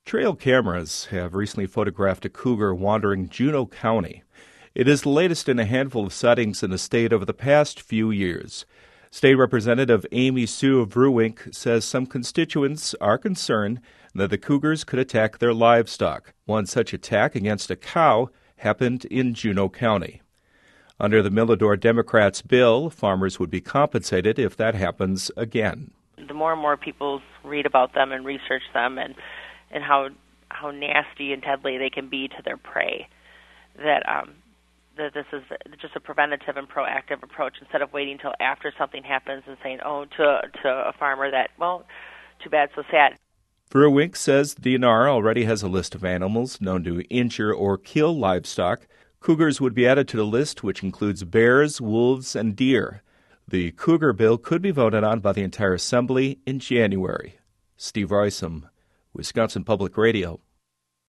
Trail cameras have recently photographed a cougar wandering Juneau County. It is the latest in a handful of sightings in the state over the past few years. State Representative Amy Sue Vruwink says some constituents are concerned that the cougars could attack their livestock. One such attack against a cow happened in Juneau County. Under the Millador Democrats' bill, farmers would be compensated if that happens again. The more and more people read about them and research them and how nasty and deadly they can be to their prey, that this is just a preventative and proactive approach instead of waiting until after something happens and saying, to a farmer that, well, too bad, so sad. Vruwink says the DNR already has a list of animals known to injure or kill livestock. Cougars would be added to the list, which includes bears, wolves, and deer. The cougar bill could be voted on by the entire Assembly in January. Steve Roysam, Wisconsin Public Radio.